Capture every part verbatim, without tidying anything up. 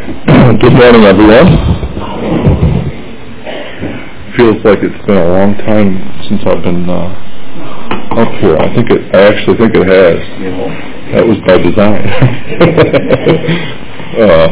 Good morning, everyone. Feels like it's been a long time since I've been uh, up here. I think it. I actually think it has. That was by design. uh,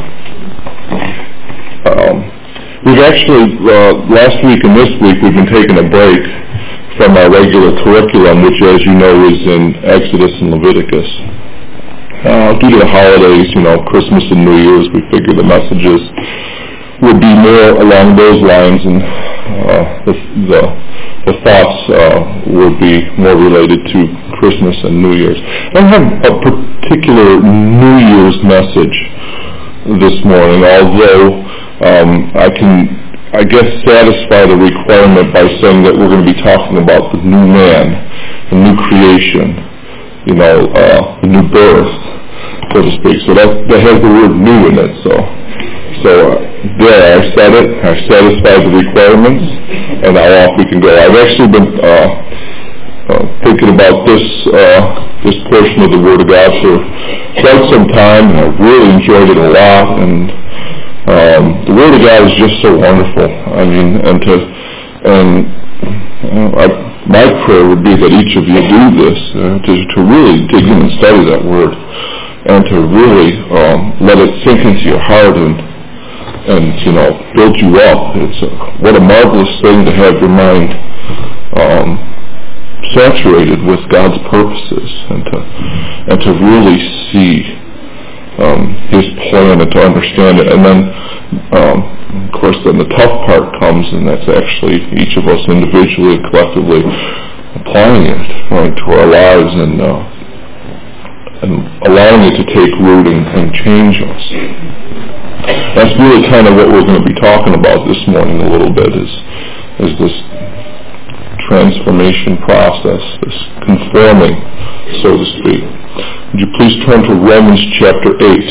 um, we've actually uh, last week and this week we've been taking a break from our regular curriculum, which, as you know, is in Exodus and Leviticus. Uh, due to the holidays, you know, Christmas and New Year's, we figured the messages would be more along those lines, and uh, the, the, the thoughts uh, would be more related to Christmas and New Year's. I don't have a particular New Year's message this morning, although um, I can, I guess, satisfy the requirement by saying that we're going to be talking about the new man, the new creation, you know, uh, the new birth, so to speak. So that, that has the word new in it. So, so uh, there, I've said it. I've satisfied the requirements, and now off we can go. I've actually been uh, uh, thinking about this uh, this portion of the Word of God for quite some time, and I've really enjoyed it a lot. And um, the Word of God is just so wonderful. I mean, and to and uh, I, my prayer would be that each of you do this, uh, to, to really dig in and study that Word, and to really um, let it sink into your heart and, and you know, build you up. It's a, what a marvelous thing to have your mind um, saturated with God's purposes, and to and to really see um, His plan and to understand it. And then, um, of course, then the tough part comes, and that's actually each of us individually and collectively applying it, right, to our lives and uh, and allowing it to take root and, and change us. That's really kind of what we're going to be talking about this morning a little bit, is, is this transformation process, this conforming, so to speak. Would you please turn to Romans chapter eight.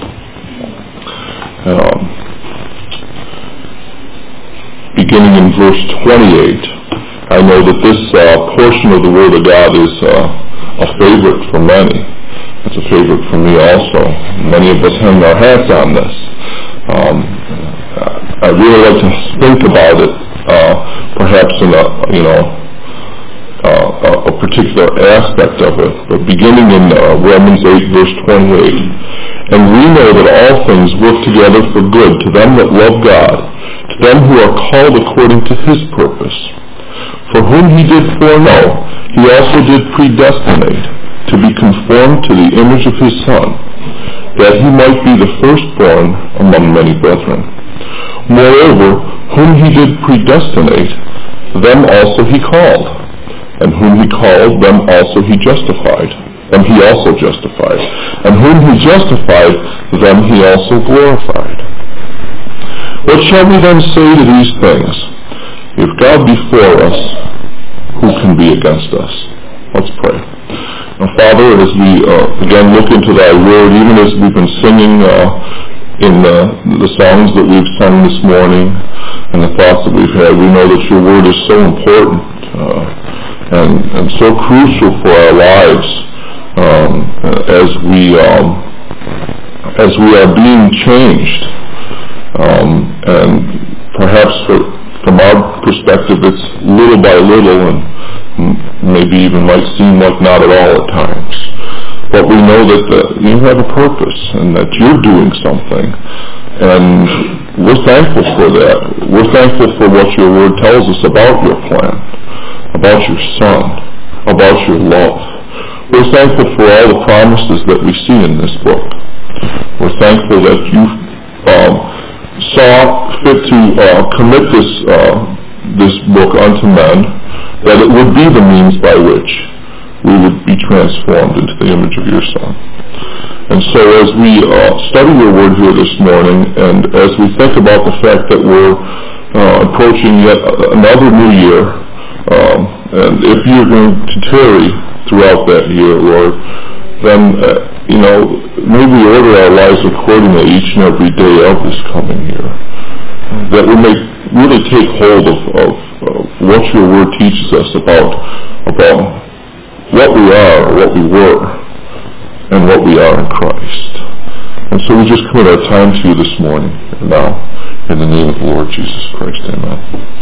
Um, beginning in verse twenty-eight. I know that this uh, portion of the Word of God is uh, a favorite for many. It's a favorite for me also. Many of us hang our hats on this. Um, I really like to think about it, uh, perhaps in a, you know, uh, a particular aspect of it. But beginning in uh, Romans eight, verse twenty-eight, and we know that all things work together for good to them that love God, to them who are called according to His purpose. For whom He did foreknow, He also did predestinate to be conformed to the image of His Son, that He might be the firstborn among many brethren. Moreover, whom He did predestinate, them also He called, and whom He called, them also He justified, them He also justified, and whom He justified, them He also glorified. What shall we then say to these things? If God be for us, who can be against us? Let's pray. Now, Father, as we uh, again look into Thy Word, even as we've been singing uh, in uh, the songs that we've sung this morning and the thoughts that we've had, we know that Your Word is so important uh, and, and so crucial for our lives um, as we um, as we are being changed. Um, and perhaps for, from our perspective, it's little by little, and maybe even might seem like not at all at times. But we know that uh, You have a purpose and that You're doing something. And we're thankful for that. We're thankful for what Your Word tells us about Your plan, about Your Son, about Your love. We're thankful for all the promises that we see in this book. We're thankful that You um, saw fit to uh, commit this, uh, this book unto men, that it would be the means by which we would be transformed into the image of Your Son. And so as we uh, study Your Word here this morning, and as we think about the fact that we're uh, approaching yet another new year, um, and if You're going to tarry throughout that year, Lord, then, uh, you know, may we order our lives accordingly each and every day of this coming year, that we may really take hold of, of Uh, what Your Word teaches us about about what we are, what we were, and what we are in Christ. And so we just commit our time to you this morning. And now, in the name of the Lord Jesus Christ, amen.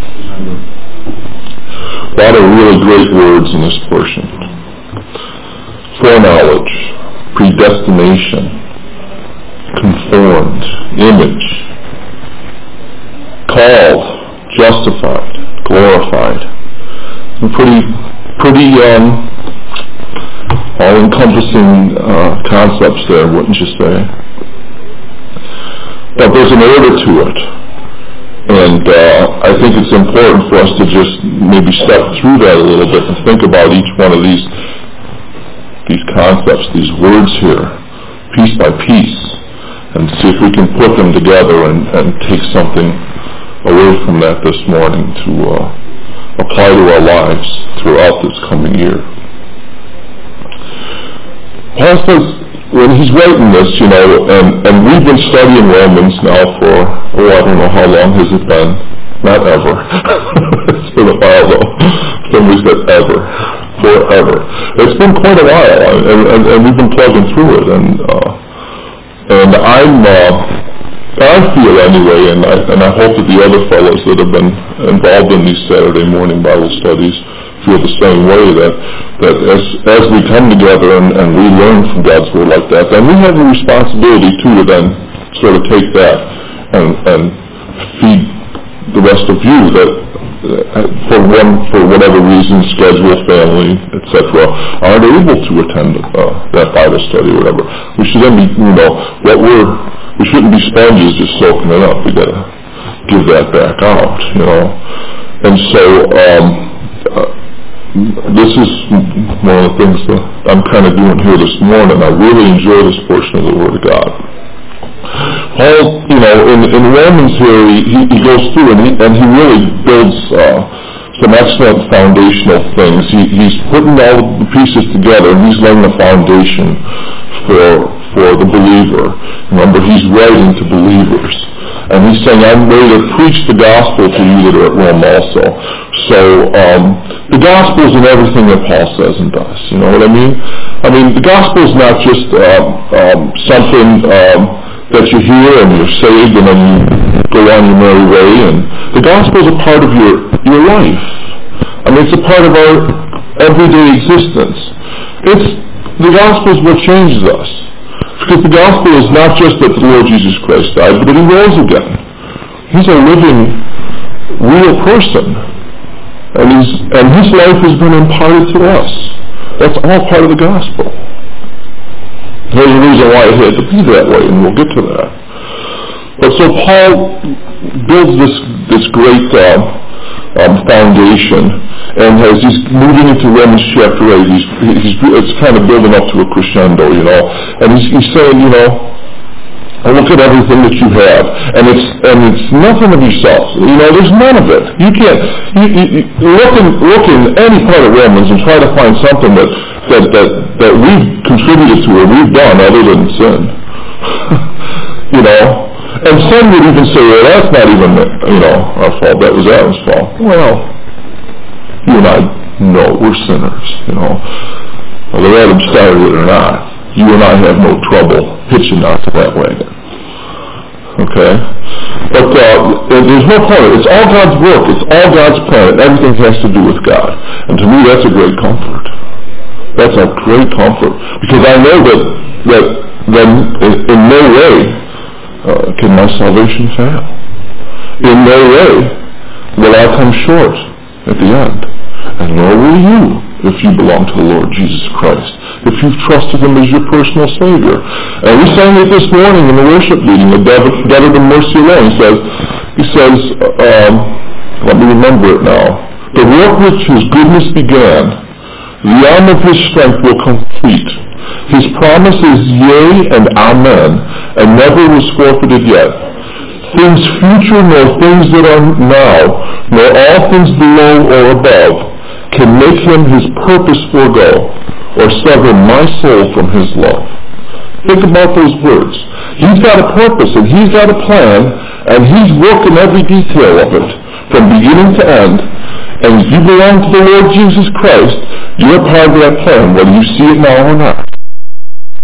A lot of really great words in this portion. Foreknowledge, predestination, conformed, image, called, justified, glorified. Some pretty, pretty um, all-encompassing uh, concepts there, wouldn't you say? But there's an order to it. And uh, I think it's important for us to just maybe step through that a little bit and think about each one of these these concepts, these words here, piece by piece, and see if we can put them together and, and take something away from that this morning to uh, apply to our lives throughout this coming year. Paul says, when he's writing this, you know, and, and we've been studying Romans now for, oh, I don't know how long has it been? Not ever. It's been a while, though. Somebody said ever. Forever. It's been quite a while, and, and, and we've been plugging through it, and uh, and I'm, uh, I feel anyway, and I, and I hope that the other fellows that have been involved in these Saturday morning Bible studies feel the same way, that, that as as we come together and, and we learn from God's Word like that, then we have a responsibility too to then sort of take that and, and feed the rest of you that uh, for one for whatever reason, schedule, family, et cetera, aren't able to attend uh, that Bible study or whatever. We should then be, you know, what we're we shouldn't be sponges just soaking it up. We gotta give that back out, you know. And so um, uh, this is one of the things that I'm kind of doing here this morning. I really enjoy this portion of the Word of God. Paul, you know, in, in Romans here, he, he goes through and he, and he really builds uh, some excellent foundational things. He, he's putting all the pieces together, and he's laying the foundation for for the believer. Remember, he's writing to believers. And he's saying, I'm ready to preach the gospel to you that are at Rome also. So, um, the gospel is in everything that Paul says and does. You know what I mean? I mean, the gospel is not just um, um, something um, that you hear and you're saved and then you go on your merry way. And the gospel is a part of your, your life. I mean, it's a part of our everyday existence. It's, the gospel is what changes us. Because the gospel is not just that the Lord Jesus Christ died, but that He rose again. He's a living, real person. And, he's, and His life has been imparted to us. That's all part of the gospel. There's a reason why it had to be that way, and we'll get to that. But so Paul builds this, this great uh, um, foundation, and as he's moving into Romans chapter eight, he's, he's, it's kind of building up to a crescendo, you know. And he's, he's saying, you know, look at everything that you have, and it's and it's nothing of yourself. You know, there's none of it. You can't you, you, you look in look in any part of Romans and try to find something that that that, that we've contributed to or we've done other than sin. You know. And some would even say, well, that's not even, you know, our fault. That was Adam's fault. Well, you and I know we're sinners, you know. Whether Adam started it or not, you and I have no trouble hitching onto that wagon. Okay? But uh, there's no point. It's all God's work. It's all God's plan. Everything has to do with God. And to me, that's a great comfort. That's a great comfort. Because I know that, that, that in, in no way Uh, can my salvation fail? In no way will I come short at the end. And nor will you if you belong to the Lord Jesus Christ, if you've trusted Him as your personal Savior. And we sang it this morning in the worship meeting, the debtor to mercy alone. He says, he says um, let me remember it now. The work which His goodness began, the arm of His strength will complete. His promise is yea and amen, and never was forfeited yet. Things future nor things that are now, nor all things below or above, can make Him His purpose forego, or sever my soul from His love. Think about those words. He's got a purpose, and He's got a plan, and He's working every detail of it, from beginning to end. And if you belong to the Lord Jesus Christ, you're part of that plan, whether you see it now or not.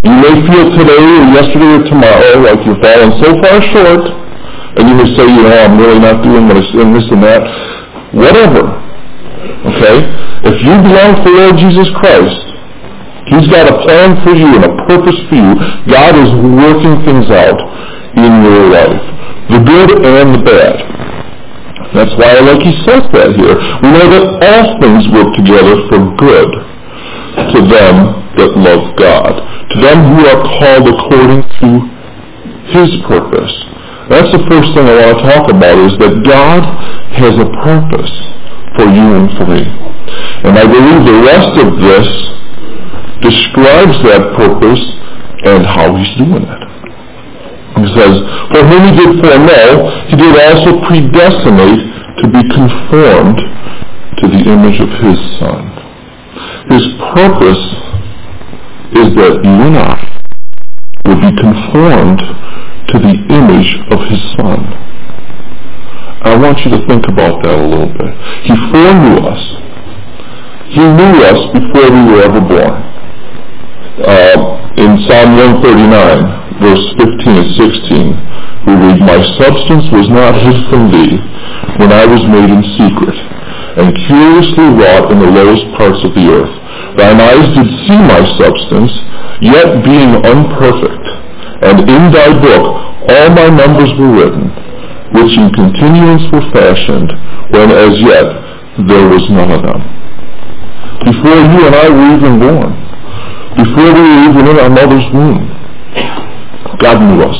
You may feel today or yesterday or tomorrow like you're falling so far short, and you may say, you know, I'm really not doing this and this and that. Whatever. Okay? If you belong to the Lord Jesus Christ, He's got a plan for you and a purpose for you. God is working things out in your life, the good and the bad. That's why, like He says that here, we know that all things work together for good to them that love God, to them who are called according to His purpose. That's the first thing I want to talk about, is that God has a purpose for you and for me. And I believe the rest of this describes that purpose and how He's doing it. He says, for whom He did foreknow, He did also predestinate to be conformed to the image of His Son. His purpose is that you and I will be conformed to the image of His Son. I want you to think about that a little bit. He foreknew us. He knew us before we were ever born. Uh, in Psalm one thirty-nine, verse fifteen and sixteen, we read, my substance was not hid from thee when I was made in secret, and curiously wrought in the lowest parts of the earth. Thine eyes did see my substance, yet being unperfect, and in thy book all my numbers were written, which in continuance were fashioned, when as yet there was none of them. Before you and I were even born, before we were even in our mother's womb, God knew us.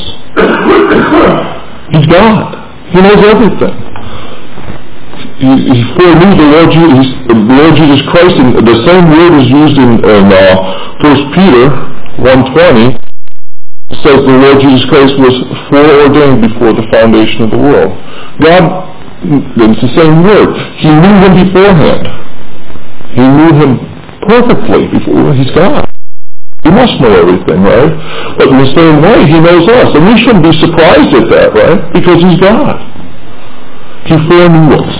He's God. He knows everything. He, he foreknew the Lord, Jesus, the Lord Jesus Christ, and the same word is used in, in uh, First Peter one twenty. It says the Lord Jesus Christ was foreordained before the foundation of the world. God, it's the same word. He knew Him beforehand. He knew Him perfectly before. He's God. He must know everything, right? But in the same way, He knows us. And we shouldn't be surprised at that, right? Because He's God. He foreknew us.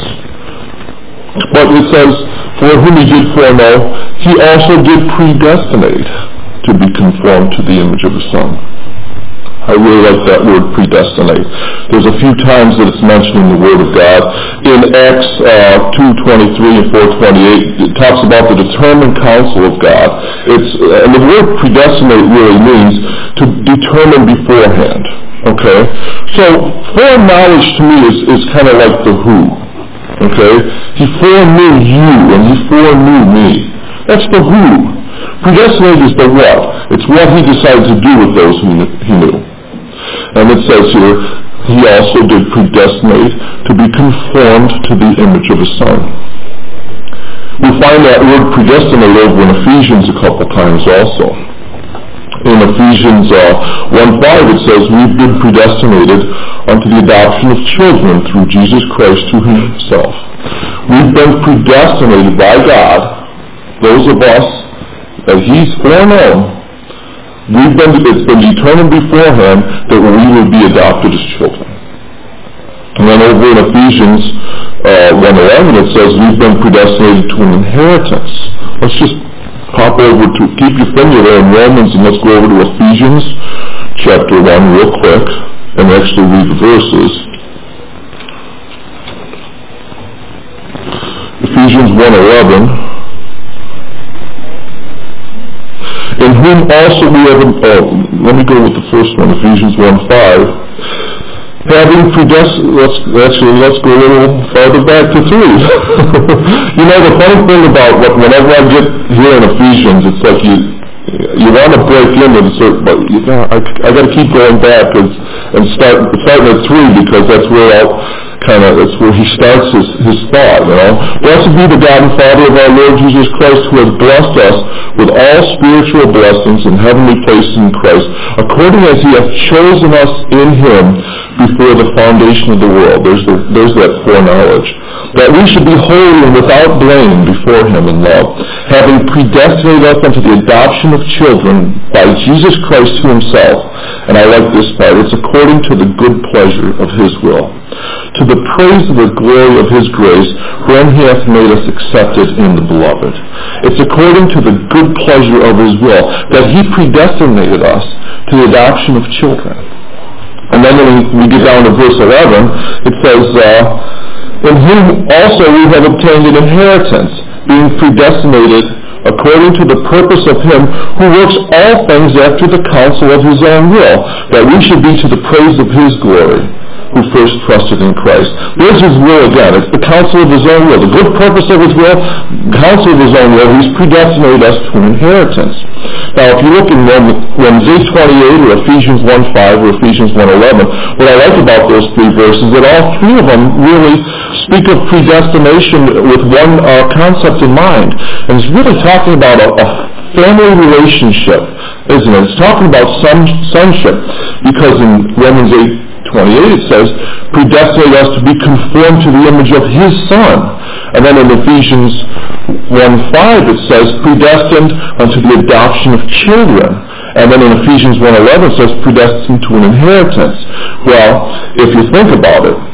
But it says, for whom He did foreknow, He also did predestinate to be conformed to the image of His Son. I really like that word, predestinate. There's a few times that it's mentioned in the Word of God. In Acts uh, two twenty-three and four twenty-eight, it talks about the determined counsel of God. It's uh, and the word predestinate really means to determine beforehand. Okay? So, foreknowledge to me is, is kind of like the who. Okay? He foreknew you and He foreknew me. That's the who. Predestinate is the what. It's what He decided to do with those who He knew. And it says here, He also did predestinate to be conformed to the image of His Son. We find that word predestinate over in Ephesians a couple times also. In Ephesians uh, one five it says, we've been predestinated unto the adoption of children through Jesus Christ to Himself. We've been predestinated by God, those of us that He's foreknown. We've been, it's been determined beforehand that we will be adopted as children. And then over in Ephesians uh, one eleven it says we've been predestinated to an inheritance. Let's just pop over to, keep your finger there in Romans, and let's go over to Ephesians chapter one real quick and actually read the verses. Ephesians one eleven. In whom also we have, oh, let me go with the first one, Ephesians one five. Having predestined, let's, actually, let's go a little farther back to three. You know, the funny thing about what, whenever I get here in Ephesians, it's like you you want to break into the certain, but you know, I, I got to keep going back and, and start starting at three, because that's where I'll kind of, that's where he starts his, his thought, you know. Blessed be the God and Father of our Lord Jesus Christ, who has blessed us with all spiritual blessings in heavenly places in Christ, according as He hath chosen us in Him before the foundation of the world. There's, the, there's that foreknowledge. That we should be holy and without blame before Him in love, having predestinated us unto the adoption of children by Jesus Christ to Himself. And I like this part. It's according to the good pleasure of His will. to the praise of the glory of his grace, wherein he hath made us accepted in the beloved. It's according to the good pleasure of his will that he predestinated us to the adoption of children. And then when we get down to verse eleven, it says, uh, in whom also we have obtained an inheritance, being predestinated according to the purpose of him who works all things after the counsel of his own will, that we should be to the praise of his glory, who first trusted in Christ. There's his will again. It's the counsel of his own will. The good purpose of his will, counsel of his own will, he's predestinated us to an inheritance. Now, if you look in Romans eight twenty-eight or Ephesians one five or Ephesians one eleven, what I like about those three verses is that all three of them really speak of predestination with one uh, concept in mind. And it's really talking about a, a family relationship, isn't it? It's talking about son, sonship, because in Romans eight twenty-eight it says, predestinate us to be conformed to the image of his Son. And then in Ephesians one five it says, predestined unto the adoption of children. And then in Ephesians one eleven it says, predestined to an inheritance. Well, if you think about it,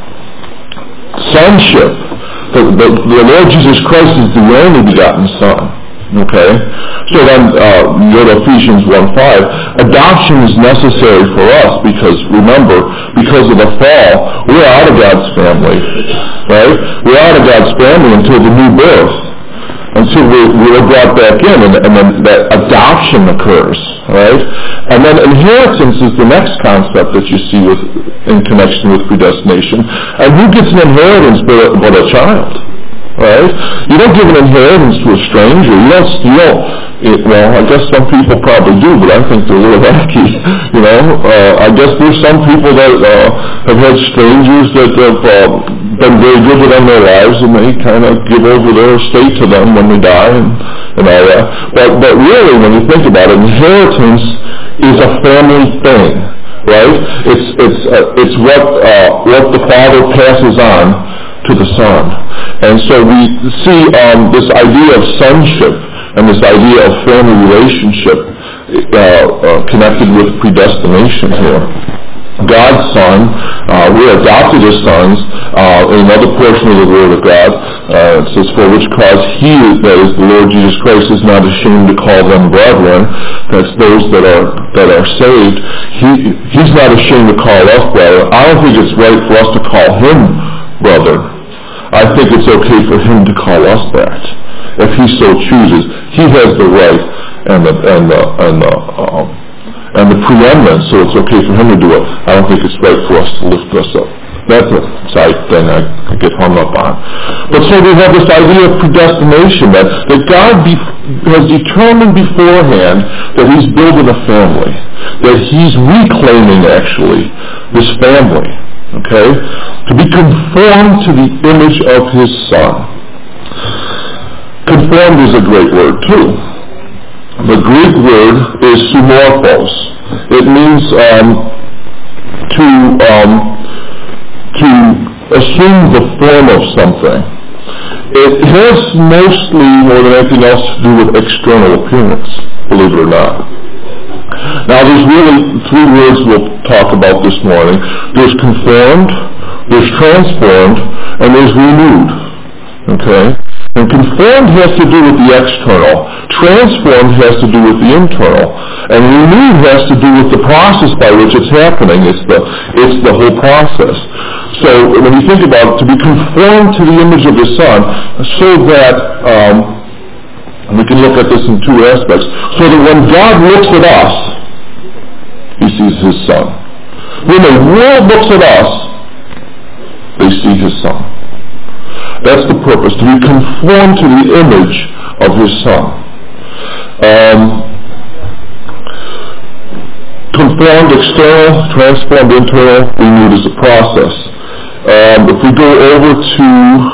sonship, the, the, the Lord Jesus Christ is the only begotten Son. Okay? So then, uh, you go to Ephesians one five, adoption is necessary for us because, remember, because of the fall, we're out of God's family, right? We're out of God's family until the new birth, until we, we're brought back in, and, and then that adoption occurs, right? And then inheritance is the next concept that you see with, in connection with predestination. And who gets an inheritance but a, but a child? Right? You don't give an inheritance to a stranger. You don't, you don't it, well, I guess some people probably do, but I think they're a little wacky. You know, uh, I guess there's some people that uh, have had strangers that have uh, been very good with them in their lives, and they kind of give over their estate to them when they die and, and all that. But, but really, when you think about it, inheritance is a family thing, right? It's, it's, uh, it's what, uh, what the father passes on to the Son. And so we see um, this idea of sonship and this idea of family relationship uh, uh, connected with predestination here. God's Son, uh, we're adopted as sons. Uh, in another portion of the Word of God, uh, it says, for which cause he, that is the Lord Jesus Christ, is not ashamed to call them brethren. That's those that are that are saved. He, he's not ashamed to call us brethren. I don't think it's right for us to call him brother. I think it's okay for him to call us that, if he so chooses. He has the right and the and the and the um, and the preeminence, so it's okay for him to do it. I don't think it's right for us to lift us up. That's a side thing I, I get hung up on. But so we have this idea of predestination, that, that God be, has determined beforehand that he's building a family, that he's reclaiming, actually, this family, okay, to be conformed to the image of his Son. Conformed is a great word, too. The Greek word is sumorphos. It means um, to... Um, to assume the form of something. It has mostly, more than anything else, to do with external appearance, believe it or not. Now, there's really three words we'll talk about this morning. There's conformed, there's transformed, and there's renewed. Okay? And conformed has to do with the external. Transformed has to do with the internal. And renewed has to do with the process by which it's happening. It's the, it's the whole process. So when you think about it, to be conformed to the image of the Son, so that, um, and we can look at this in two aspects, so that when God looks at us, he sees his Son. When the world looks at us, they see his Son. That's the purpose, to be conformed to the image of his Son. Um, conformed external, transformed internal, renewed is a process. Um, if we go over to,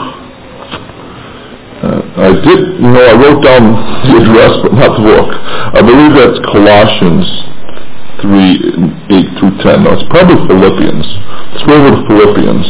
uh, I did, you know, I wrote down the address, but not the book. I believe that's Colossians three, eight through ten. No, it's probably Philippians. Let's go over to Philippians.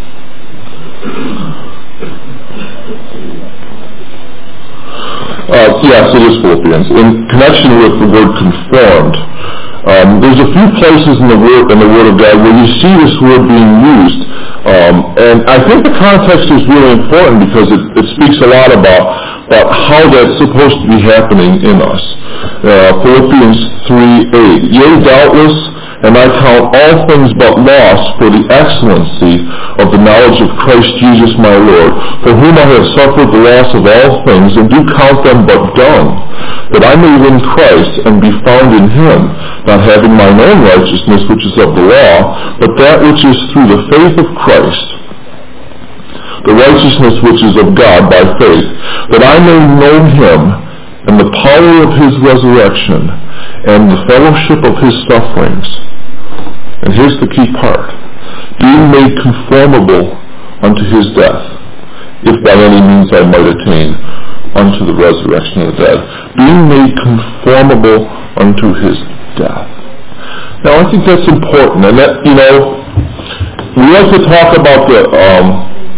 Uh, yes, it is Philippians. In connection with the word conformed, um, there's a few places in the word in the Word of God where you see this word being used, um, and I think the context is really important because it, it speaks a lot about, about how that's supposed to be happening in us. Uh, Philippians three eight. Yea, doubtless, and I count all things but loss for the excellency of the knowledge of Christ Jesus my Lord, for whom I have suffered the loss of all things, and do count them but dung, that I may win Christ and be found in him, not having mine own righteousness which is of the law, but that which is through the faith of Christ, the righteousness which is of God by faith, that I may know him and the power of his resurrection and the fellowship of his sufferings. And here's the key part: being made conformable unto his death, if by any means I might attain unto the resurrection of the dead. Being made conformable unto his death. Now I think that's important, and that, you know, we like to talk about the, um,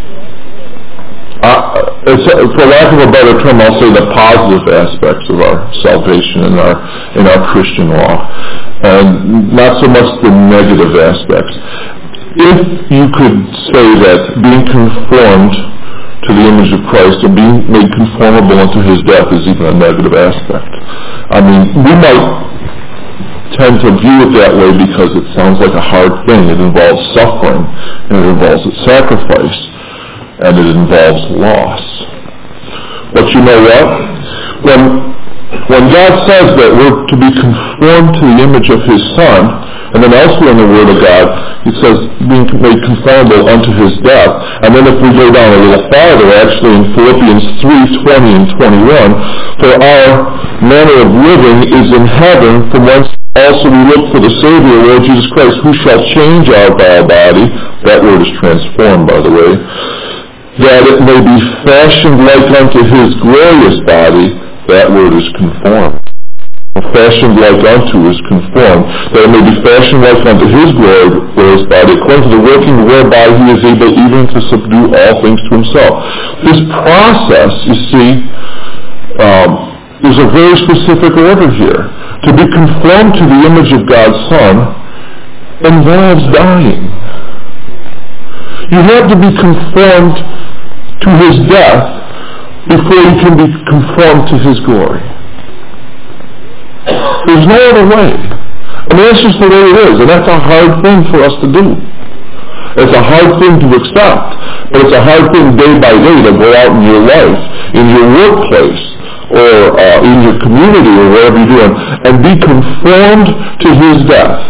uh, it's, for lack of a better term, I'll say the positive aspects of our salvation and our in our Christian walk, and not so much the negative aspects. If you could say that being conformed to the image of Christ or being made conformable unto his death is even a negative aspect, I mean, we might tend to view it that way because it sounds like a hard thing. It involves suffering, and it involves sacrifice, and it involves loss. But you know what? When when God says that we're to be conformed to the image of his Son, and then elsewhere in the Word of God, it says being made conformable unto his death. And then if we go down a little farther, actually in Philippians three twenty and twenty-one, for our manner of living is in heaven, from whence also we look for the Savior, Lord Jesus Christ, who shall change our vile body, that word is transformed, by the way, that it may be fashioned like unto his glorious body, that word is conformed. Fashioned like unto is conformed, that it may be fashioned like unto his glorious body, according to the working whereby he is able even to subdue all things to himself. This process, you see, um, there's a very specific order here. To be conformed to the image of God's Son involves dying. You have to be conformed to his death before you can be conformed to his glory. There's no other way. I mean, that's just the way it is, and that's a hard thing for us to do. It's a hard thing to accept, but it's a hard thing day by day to go out in your life, in your workplace, or uh, in your community, or wherever you're doing, and be conformed to his death.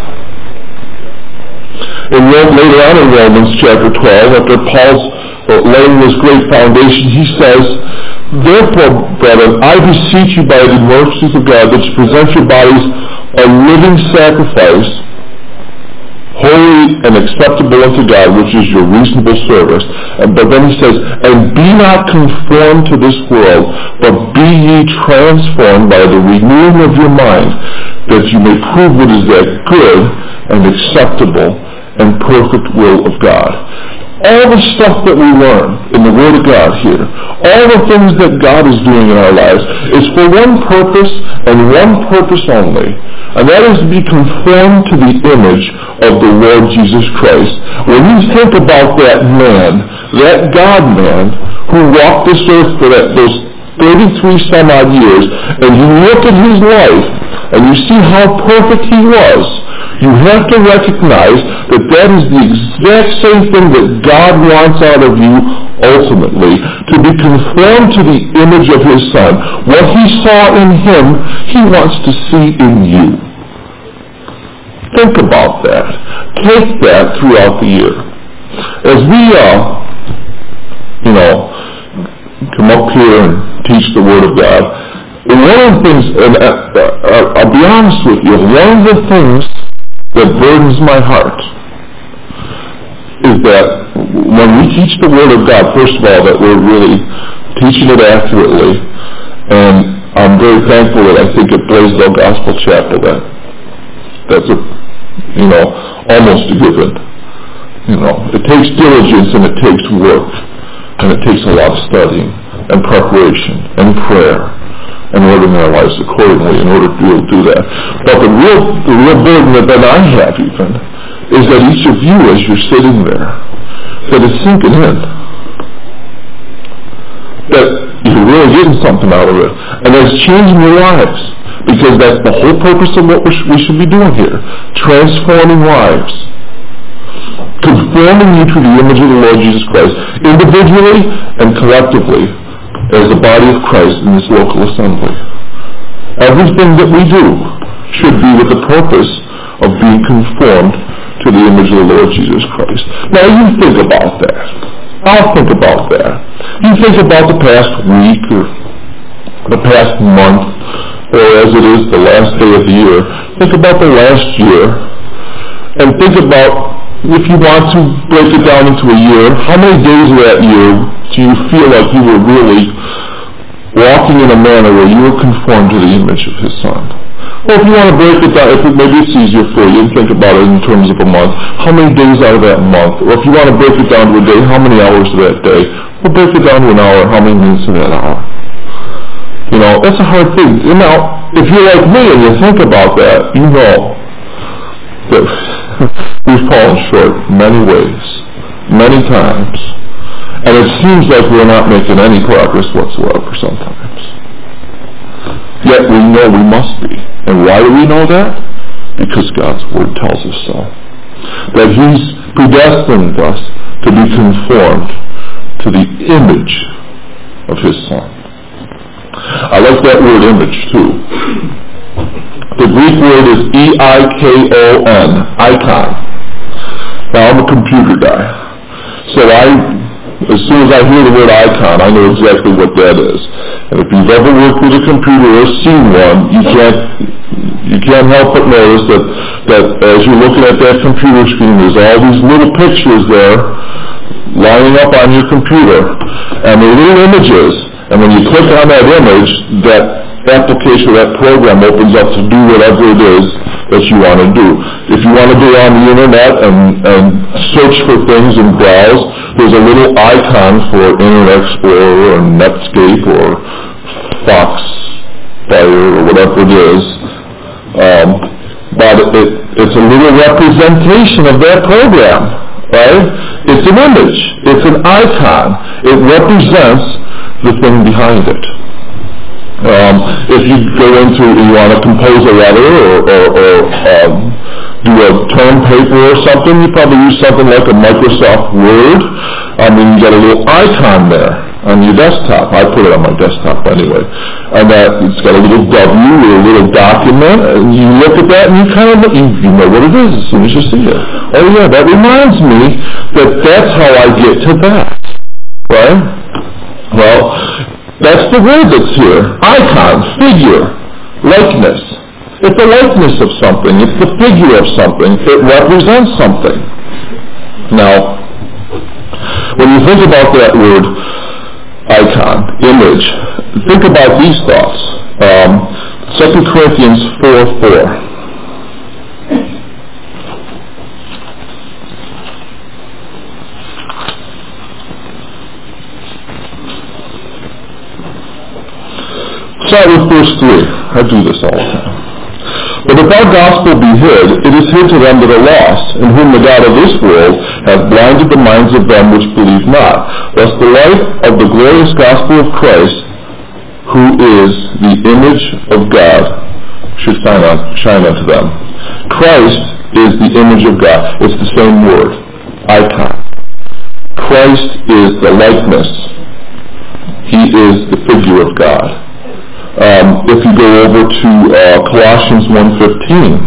In Rome, later on in Romans chapter twelve, after Paul's uh, laying this great foundation, he says, therefore, brethren, I beseech you by the mercies of God that you present your bodies a living sacrifice, holy and acceptable unto God, which is your reasonable service. And, but then he says, and be not conformed to this world, but be ye transformed by the renewing of your mind, that you may prove what is that good and acceptable and perfect will of God. All the stuff that we learn in the Word of God here, all the things that God is doing in our lives, is for one purpose and one purpose only, and that is to be conformed to the image of the Lord Jesus Christ. When you think about that man, that God-man, who walked this earth for that, those thirty-three some odd years, and you look at his life, and you see how perfect he was, you have to recognize that that is the exact same thing that God wants out of you ultimately, to be conformed to the image of his Son. What he saw in him, he wants to see in you. Think about that. Take that throughout the year. As we, uh, you know, come up here and teach the Word of God, and one of the things, and uh, uh, I'll be honest with you, one of the things that burdens my heart is that when we teach the Word of God, first of all, that we're really teaching it accurately, and I'm very thankful that I think at Blaisdell Gospel Chapel that that's a, you know, almost a given. You know, it takes diligence and it takes work, and it takes a lot of studying. and preparation and prayer and ordering our lives accordingly in order to be able to do that. But the real, the real burden that, that I have even is that each of you, as you're sitting there, that it's sinking in. That you're really getting something out of it. And that it's changing your lives. Because that's the whole purpose of what we should be doing here. Transforming lives. Conforming you to the image of the Lord Jesus Christ. Individually and collectively. As the body of Christ in this local assembly. Everything that we do should be with the purpose of being conformed to the image of the Lord Jesus Christ. Now you think about that. I'll think about that. You think about the past week or the past month, or as it is the last day of the year. Think about the last year, and think about, if you want to break it down into a year, how many days of that year do you feel like you were really walking in a manner where you were conformed to the image of His Son? Or if you want to break it down, if it, maybe it's easier for you to think about it in terms of a month, how many days out of that month? Or if you want to break it down to a day, how many hours of that day? Or break it down to an hour, how many minutes of that hour? You know, that's a hard thing. You know, if you're like me and you think about that, you know that we've fallen short many ways, many times. And it seems like we're not making any progress whatsoever sometimes. Yet we know we must be. And why do we know that? Because God's Word tells us so. That He's predestined us to be conformed to the image of His Son. I like that word image too. The Greek word is E I K O N, icon. Now I'm a computer guy. So I, as soon as I hear the word icon, I know exactly what that is. And if you've ever worked with a computer or seen one, you can't you can't help but notice that, that as you're looking at that computer screen, there's all these little pictures there lining up on your computer. And they're little images. And when you click on that image, that application, that program opens up to do whatever it is that you want to do. If you want to go on the internet and, and search for things and browse, there's a little icon for Internet Explorer or Netscape or Foxfire or whatever it is. Um, but it, it's a little representation of that program, right? It's an image. It's an icon. It represents the thing behind it. Um, if you go into, you want to compose a letter or, or, or um, do a term paper or something, you probably use something like a Microsoft Word. I mean, you got a little icon there on your desktop. I put it on my desktop anyway. And that it's got a little W or a little document, and you look at that and you kind of, you, you know what it is as soon as you see it. Oh yeah, that reminds me that that's how I get to that. Right? Well, that's the word that's here. Icon, figure, likeness. It's the likeness of something. It's the figure of something. It represents something. Now, when you think about that word, icon, image, think about these thoughts. Um, Second Corinthians four four. Start with verse three. I do this all the time. But if our gospel be hid, it is hid to them that are lost, in whom the God of this world hath blinded the minds of them which believe not, lest the light of the glorious gospel of Christ, who is the image of God, should shine, on, shine unto them. Christ is the image of God. It's the same word. Icon. Christ is the likeness. He is the figure of God. Um, if you go over to uh, Colossians one fifteen,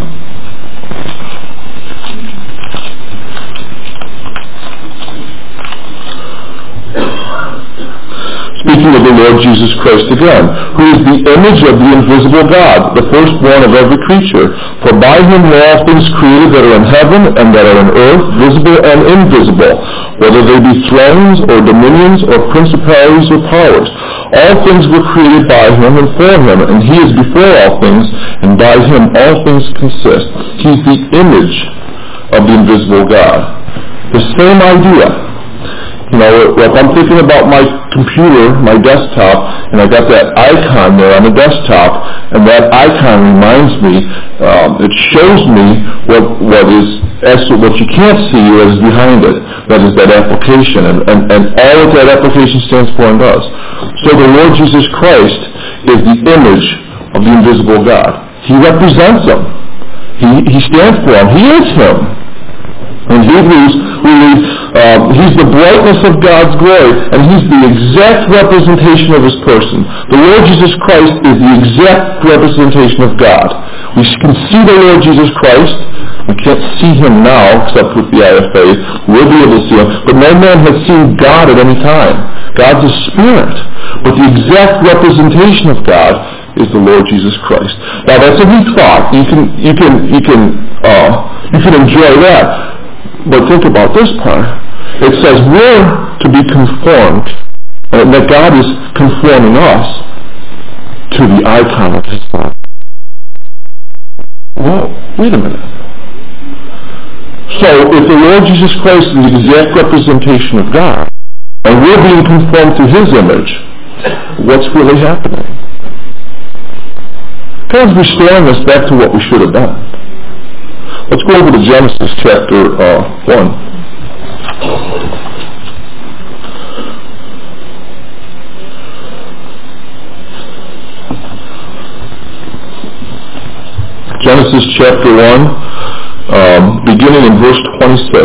speaking of the Lord Jesus Christ again, who is the image of the invisible God, the firstborn of every creature. For by him were all things created that are in heaven and that are in earth, visible and invisible, whether they be thrones or dominions or principalities or powers. All things were created by him and for him, and he is before all things, and by him all things consist. He's the image of the invisible God. The same idea. You know, if I'm thinking about my computer, my desktop, and I got that icon there on the desktop, and that icon reminds me, um, it shows me what what is actually what you can't see what is behind it. That is that application, and, and, and all that that application stands for and does. So the Lord Jesus Christ is the image of the invisible God. He represents Him. He, he stands for Him. He is Him. In Hebrews, we read, uh, He's the brightness of God's glory, and He's the exact representation of His person. The Lord Jesus Christ is the exact representation of God. We can see the Lord Jesus Christ. We can't see Him now, except with the eye of faith. We'll be able to see Him. But no man has seen God at any time. God's a spirit. But the exact representation of God is the Lord Jesus Christ. Now that's a neat thought. You can you can you can uh, you can enjoy that. But think about this part. It says we're to be conformed, and that God is conforming us to the icon of His Son. Whoa, wait a minute. So if the Lord Jesus Christ is the exact representation of God, and we're being conformed to His image, what's really happening? God's restoring us back to what we should have done. Let's go over to Genesis chapter uh, one. Genesis chapter one, um, beginning in verse twenty-six.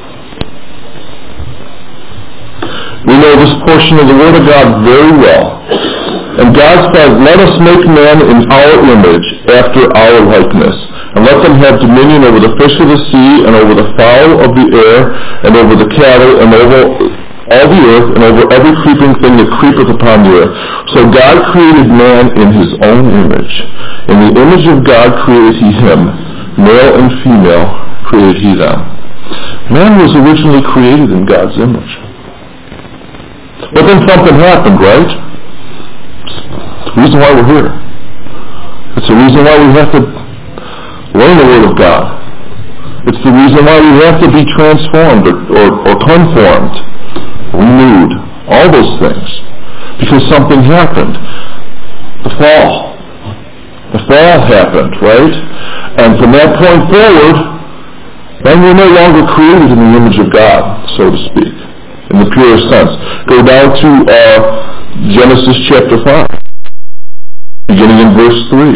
We know this portion of the Word of God very well. And God said, "Let us make man in our image, after our likeness, and let them have dominion over the fish of the sea, and over the fowl of the air, and over the cattle, and over all the earth, and over every creeping thing that creepeth upon the earth." So God created man in His own image. In the image of God created He him. Male and female created He them. Man was originally created in God's image. But then something happened, right? It's the reason why we're here. It's the reason why we have to learn the Word of God. It's the reason why we have to be transformed or, or, or conformed, renewed, all those things. Because something happened. The fall. The fall happened, right? And from that point forward, then we're no longer created in the image of God, so to speak, in the purest sense. Go down to uh, Genesis chapter five, beginning in verse three.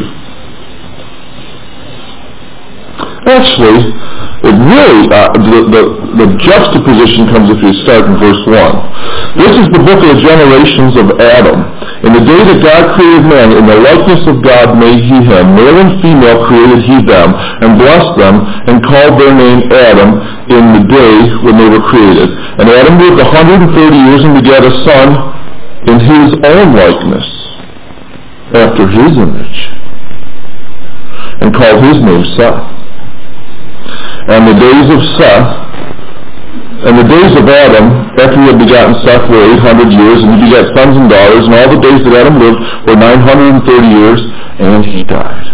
Actually, it really, uh, the, the, the juxtaposition comes if you start in verse one. This is the book of the generations of Adam. In the day that God created man, in the likeness of God made He him. Male and female created He them, and blessed them, and called their name Adam in the day when they were created. And Adam lived one hundred thirty years and begat a son in his own likeness, after his image, and called his name Seth. And the days of Seth, and the days of Adam, after he had begotten Seth, were eight hundred years, and he begat sons and daughters, and all the days that Adam lived were nine hundred thirty years, and he died.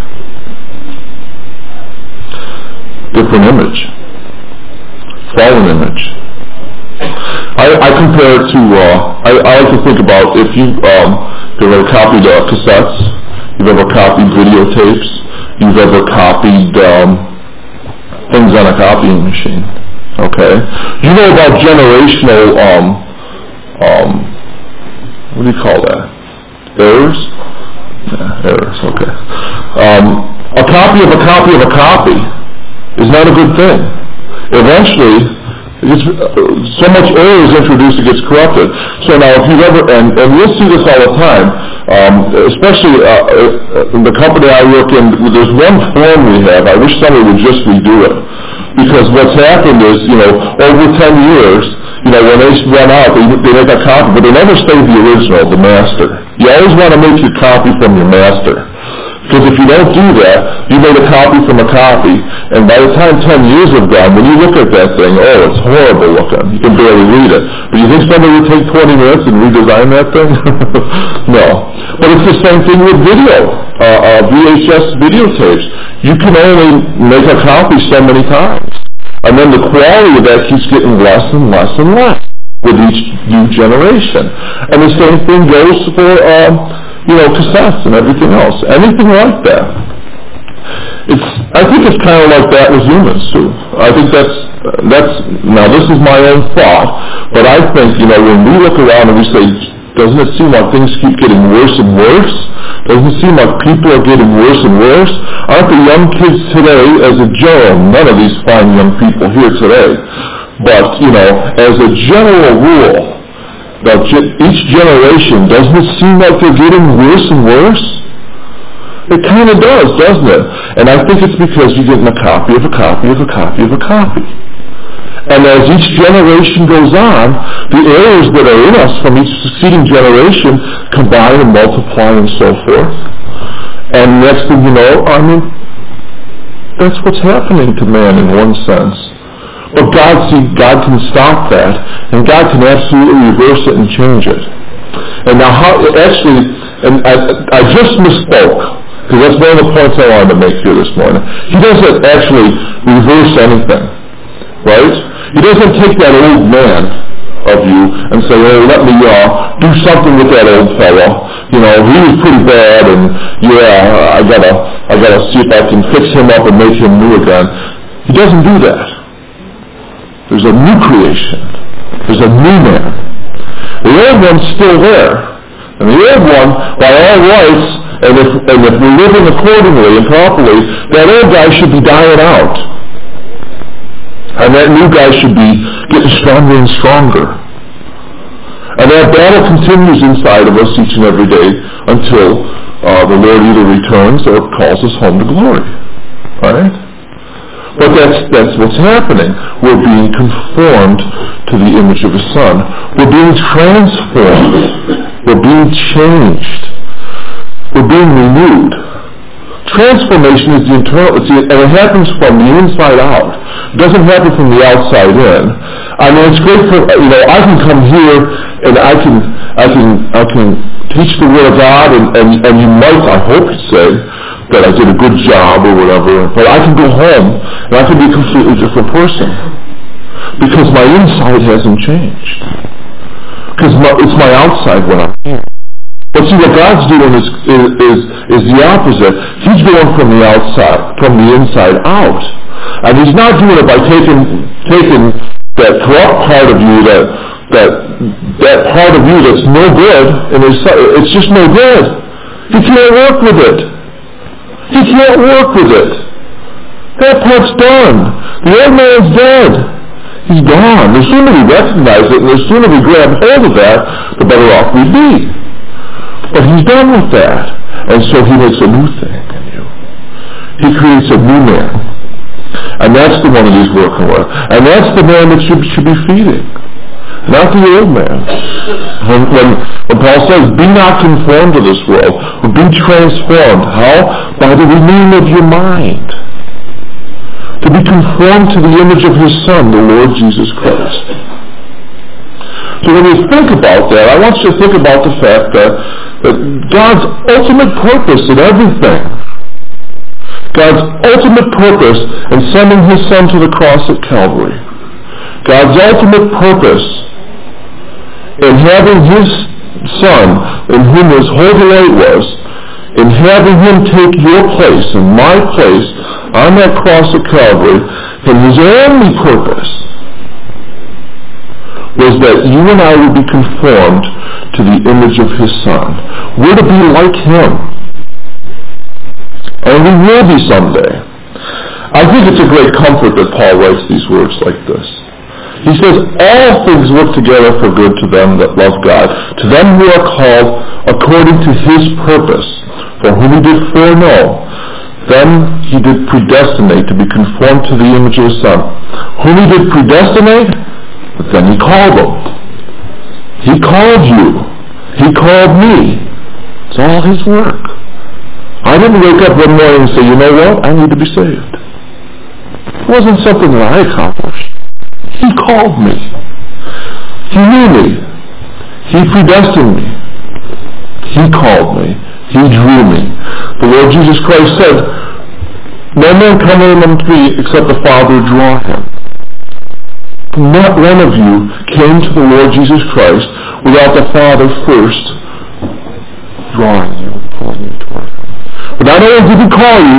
Different image. Fallen image. I, I compare it to, uh, I, I like to think about if you, um, you've ever copied uh, cassettes, you've ever copied videotapes, you've ever copied, um, things on a copying machine, okay? You know about generational, um, um, what do you call that? Errors? Yeah, errors, okay. Um, a copy of a copy of a copy is not a good thing. Eventually, it's, uh, so much error is introduced it gets corrupted. So now if you've ever, and, and we'll see this all the time, um, especially uh, in the company I work in, there's one form we have. I wish somebody would just redo it. Because what's happened is, you know, over ten years, you know, when they run out, they, they make a copy, but they never save the original, the master. You always want to make your copy from your master. Because if you don't do that, you made a copy from a copy, and by the time ten years have gone, when you look at that thing, oh, it's horrible looking. You can barely read it. But you think somebody would take twenty minutes and redesign that thing? No. But it's the same thing with video, uh, uh, V H S videotapes. You can only make a copy so many times. And then the quality of that keeps getting less and less and less. with each new generation. And the same thing goes for, um, you know, cassettes and everything else. Anything like that. It's, I think it's kind of like that with humans too. I think that's, that's, now this is my own thought, but I think, you know, when we look around and we say, doesn't it seem like things keep getting worse and worse? Doesn't it seem like people are getting worse and worse? Aren't the young kids today, as a general, none of these fine young people here today, but, you know, as a general rule, that each generation, doesn't it seem like they're getting worse and worse? It kind of does, doesn't it? And I think it's because you're getting a copy of a copy of a copy of a copy. And as each generation goes on, the errors that are in us from each succeeding generation combine and multiply and so forth. And next thing you know, I mean, that's what's happening to man in one sense. But God, see, God can stop that, and God can absolutely reverse it and change it. And now, how, actually, and I, I just misspoke, because that's one of the points I wanted to make here this morning. He doesn't actually reverse anything, right? He doesn't take that old man of you and say, "Oh, let me uh, do something with that old fellow. You know, he was pretty bad, and yeah, I gotta, I gotta see if I can fix him up and make him new again." He doesn't do that. There's a new creation. There's a new man. The old one's still there, and the old one, by all rights, and if, and if we're living accordingly and properly, that old guy should be dying out. And that new guy should be getting stronger and stronger. And that battle continues inside of us each and every day until uh, the Lord either returns or calls us home to glory. Right? But that's, that's what's happening. We're being conformed to the image of His Son. We're being transformed. We're being changed. We're being renewed. Transformation is the internal, it's the, and it happens from the inside out. It doesn't happen from the outside in. I mean, it's great for, you know, I can come here and I can, I can, I can teach the Word of God, and, and, and you might, I hope you say, that I did a good job or whatever, but I can go home and I can be a completely different person. Because my inside hasn't changed. Because my, it's my outside when I'm here. But see, what God's doing is, is, is, is the opposite. He's going from the outside, from the inside out. And He's not doing it by taking, taking that corrupt part of you, that, that, that part of you that's no good, and it's, it's just no good. He can't work with it. He can't work with it. That part's done. The old man's dead. He's gone. The sooner we recognize it, and the sooner we grab hold of that, the better off we'd be. But He's done with that. And so He makes a new thing in you. He creates a new man. And that's the one that He's working with. And that's the man that you should be feeding. Not the old man. When, when, when Paul says, be not conformed to this world, but be transformed. How? By the renewing of your mind. To be conformed to the image of His Son, the Lord Jesus Christ. So when you think about that, I want you to think about the fact that, that God's ultimate purpose in everything, God's ultimate purpose in sending His Son to the cross at Calvary, God's ultimate purpose in having His Son, in whom His whole delight was, in having Him take your place and my place on that cross at Calvary, and His only purpose was that you and I would be conformed to the image of His Son. We're to be like Him. And we will be someday. I think it's a great comfort that Paul writes these words like this. He says, all things work together for good to them that love God, to them who are called according to His purpose, for whom He did foreknow, them He did predestinate to be conformed to the image of His Son. Whom He did predestinate, but then He called them. He called you. He called me. It's all His work. I didn't wake up one morning and say, you know what? I need to be saved. It wasn't something that I accomplished. He called me. He knew me. He predestined me. He called me. He drew me. The Lord Jesus Christ said, no man cometh unto me except the Father draw him. not one of you came to the Lord Jesus Christ without the Father first drawing you, pulling you toward Him. But not only did He call you,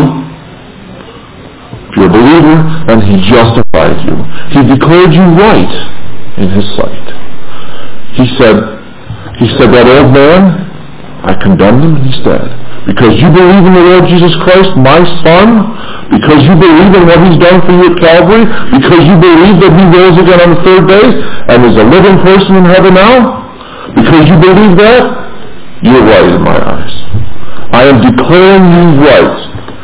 if you're a believer, and He justified you. He declared you right in His sight. He said, He said that old man, I condemned him, and He's dead. Because you believe in the Lord Jesus Christ, my Son, because you believe in what He's done for you at Calvary, because you believe that He rose again on the third day, and is a living person in heaven now, because you believe that, you're right in my eyes. I am declaring you right.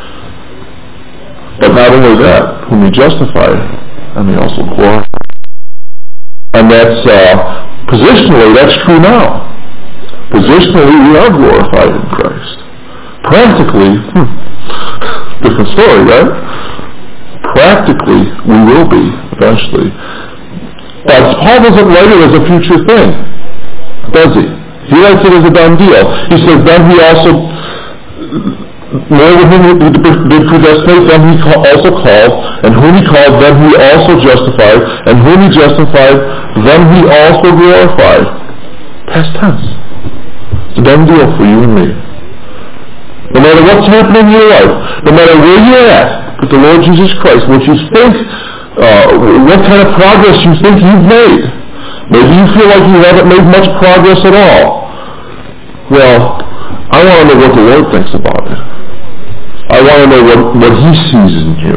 But not only that, whom He justified, and He also glorified. And that's, uh, positionally, that's true now. Positionally, we are glorified in Christ. Practically, hmm, different story, right? Practically, we will be, eventually. But Paul doesn't write it as a future thing, does he? He writes it as a done deal. He says, then He also, more with whom He did predestinate, then He also called, and whom He called, then He also justified, and whom He justified, then He also glorified. Past tense. It's a done deal for you and me. No matter what's happening in your life, no matter where you're at with the Lord Jesus Christ, what you think, uh, what kind of progress you think you've made, maybe you feel like you haven't made much progress at all. Well, I want to know what the Lord thinks about it. I want to know what, what He sees in you.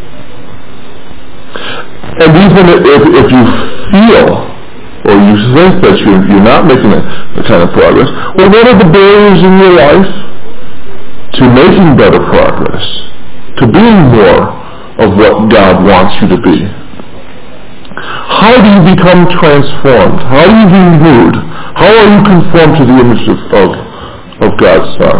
And even if, if you feel or you think that you're, you're not making the, the kind of progress, well, what are the barriers in your life to making better progress, to being more of what God wants you to be? How do you become transformed? How do you be renewed? How are you conformed to the image of, of, of God's Son?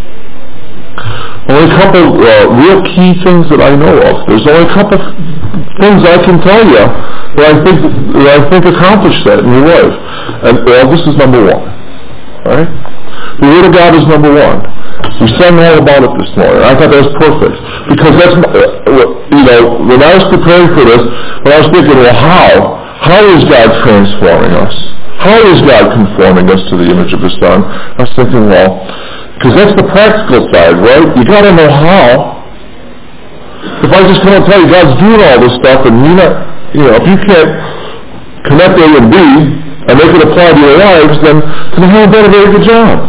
Only a couple uh, real key things that I know of. There's only a couple things I can tell you that I think that I think accomplish that in your life. And well, this is number one. All right? The Word of God is number one. We sang all about it this morning. I thought that was perfect. Because that's, you know, when I was preparing for this, when I was thinking, well, how? How is God transforming us? How is God conforming us to the image of His Son? I was thinking, well, because that's the practical side, right? You got to know how. If I just come and tell you God's doing all this stuff, and you not, you know, if you can't connect A and B and make it apply to your lives, then then you haven't done a very good job.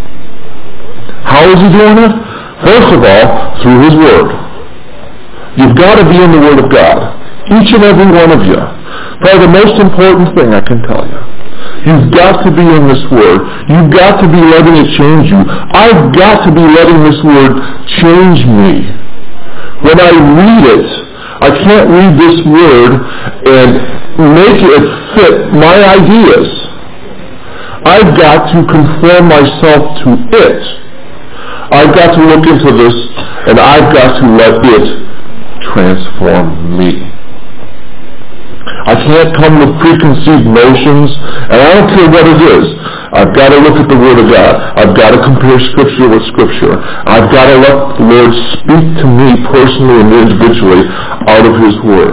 How is He doing it? First of all, through His Word. You've got to be in the Word of God. Each and every one of you. Probably the most important thing I can tell you. You've got to be in this Word. You've got to be letting it change you. I've got to be letting this Word change me. When I read it, I can't read this Word and make it fit my ideas. I've got to conform myself to it. I've got to look into this, and I've got to let it transform me. I can't come with preconceived notions, and I don't care what it is. I've got to look at the Word of God. I've got to compare Scripture with Scripture. I've got to let the Lord speak to me personally and individually out of His Word.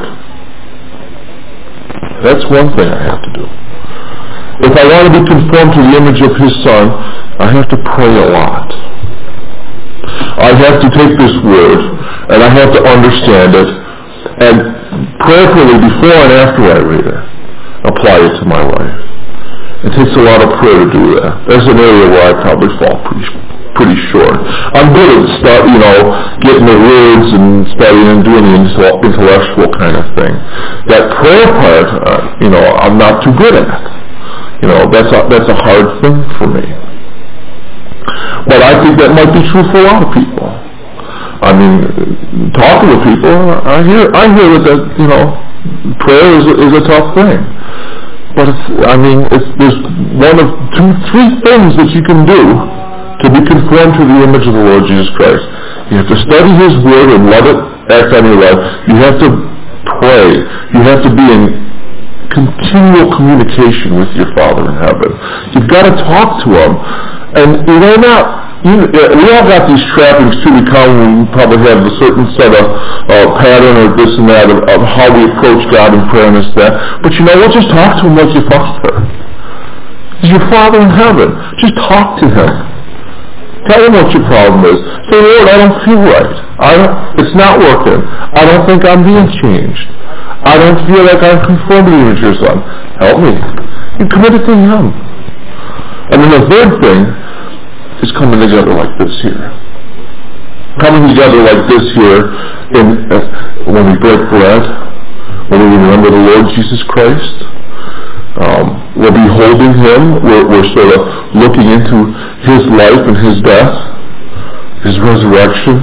That's one thing I have to do. If I want to be conformed to the image of His Son, I have to pray a lot. I have to take this Word, and I have to understand it, and prayerfully, before and after I read it, apply it to my life. It takes a lot of prayer to do that. That's an area where I probably fall pretty, pretty short. I'm good at start, you know, getting the words and studying and doing the intellectual kind of thing. That prayer part, uh, you know, I'm not too good at. You know, that's a, that's a hard thing for me. But I think that might be true for a lot of people. I mean, talking to people, I hear I hear that, you know, prayer is a, is a tough thing. But it's, I mean, it's, there's one of two, three things that you can do to be conformed to the image of the Lord Jesus Christ. You have to study His Word and let it act on your life. You have to pray. You have to be in continual communication with your Father in heaven. You've got to talk to Him. And you know, not you, we all got these trappings too. We come and we probably have a certain set of uh, pattern or this and that of, of how we approach God in prayer and this and that. But you know what? Just talk to Him like your Father. He's your Father in heaven. Just talk to Him. Tell Him what your problem is. Say, Lord, I don't feel right. I don't, it's not working. I don't think I'm being changed. I don't feel like I'm conforming to your Son. Help me. You commit it to Him. And then the third thing is coming together like this here. Coming together like this here in, uh, when we break bread, when we remember the Lord Jesus Christ. Um, we're beholding Him. We're, we're sort of looking into His life and His death, His resurrection,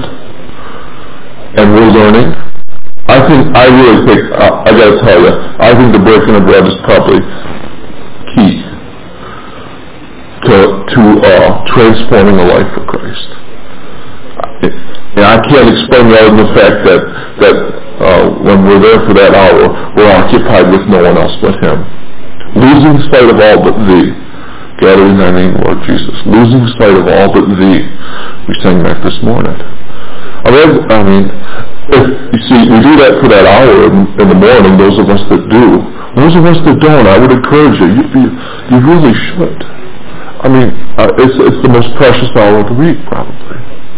and we're learning. I think, I really think, uh, I gotta tell you, I think the breaking of bread is probably key to, to uh, transforming a life for Christ. And I can't explain that in the fact that, that uh, when we're there for that hour, we're occupied with no one else but Him. Losing sight of all but Thee. Gathering Thy name, Lord Jesus. Losing sight of all but Thee. We sang that this morning. I mean, I mean if, you see, we do that for that hour in, in the morning, those of us that do. Those of us that don't, I would encourage you, you, you, you really should. I mean, uh, it's, it's the most precious hour of the week, probably.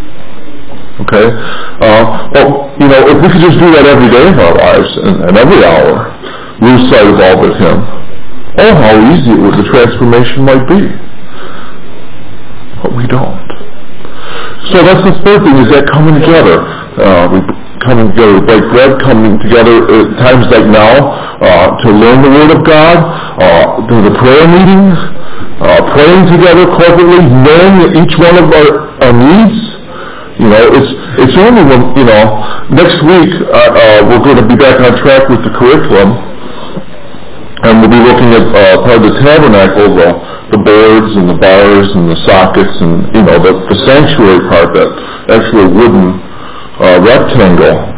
Okay? Uh, well, you know, if we could just do that every day of our lives, and, and every hour, lose sight of all but Him, oh, how easy the transformation might be. But we don't. So that's the third thing, is that coming together. Uh, we coming together to break bread, coming together at times like now uh, to learn the Word of God, uh, to the prayer meetings, uh, praying together corporately, knowing that each one of our, our needs. You know, it's it's only when, you know, next week uh, uh, we're going to be back on track with the curriculum, and we'll be looking at uh, part of the tabernacle, the, the boards and the bars and the sockets and, you know, the, the sanctuary part, that actual wooden uh, rectangle